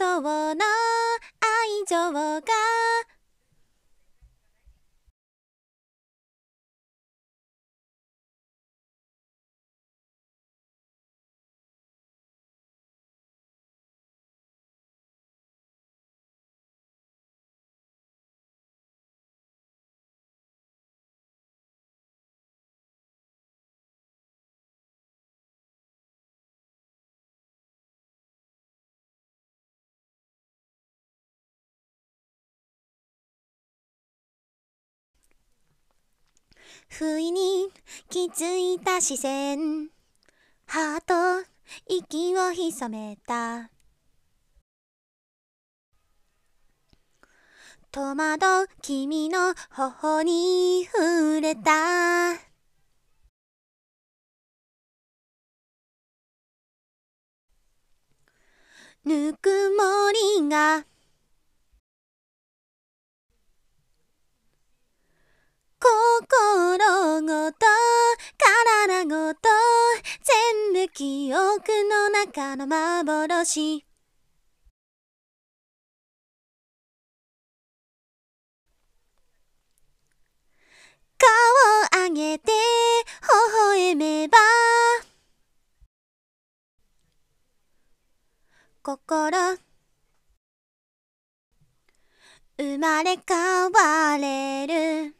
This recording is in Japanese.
上の愛情が不意に気づいた視線、ハート息を潜めた。戸惑う君の頬に触れた。ぬくもりが心ごと体ごと全部記憶の中の幻。顔を上げて微笑めば心生まれ変われる。